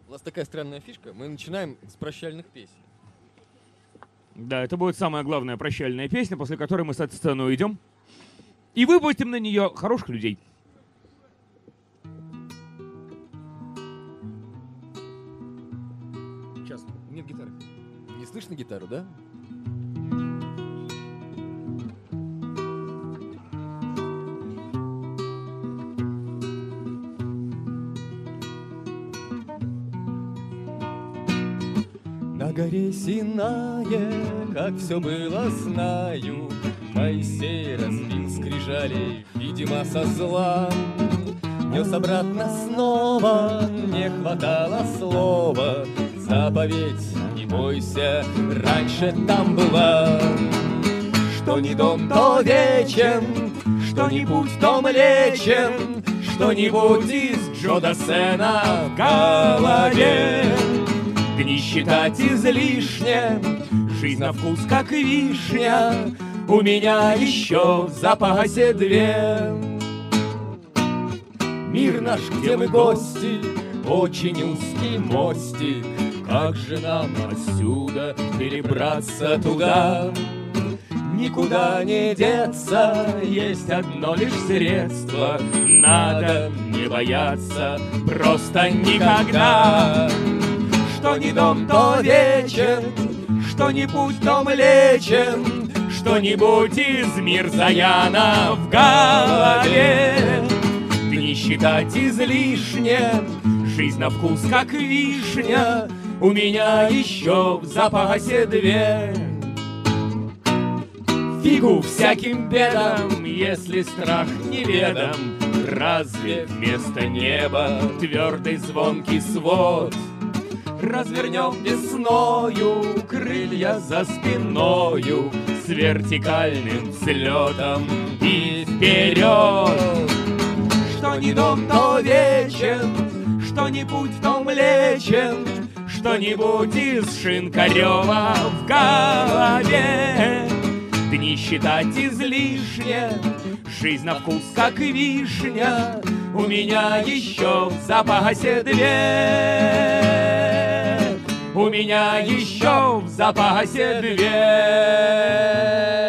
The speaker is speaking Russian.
У нас такая странная фишка. Мы начинаем с прощальных песен. Да, это будет самая главная прощальная песня, после которой мы с этой сцены уйдем. И выпустим на нее хороших людей. Сейчас, нет гитары. Не слышно гитару, да? На горе Синае, как все было, знаю, Моисей разбил скрижали, видимо, со зла. Нес обратно снова, не хватало слова. Заповедь, не бойся, раньше там была. Что ни дом, то вечен, что ни путь, то млечен, что-нибудь из Джо Дассена в голове. Не считать излишне, жизнь на вкус как вишня, у меня еще в запасе две. Мир наш, где мы гости, очень узкий мостик, как же нам отсюда перебраться туда? Никуда не деться, есть одно лишь средство, надо не бояться просто никогда. Что ни дом, то вечен, что ни путь, то млечен, что-нибудь из Мирзаяна в голове. Не считать излишне, жизнь на вкус как вишня, у меня еще в запасе две. Фигу всяким бедам, если страх неведом, разве вместо неба твердый звонкий свод? Развернем весною крылья за спиною с вертикальным взлетом и вперед. Что ни дом, то вечен, что ни путь, то млечен, что-нибудь из Шинкарева в голове. Дни считать излишне, жизнь на вкус как вишня, у меня еще в запасе две. У меня еще в запасе две.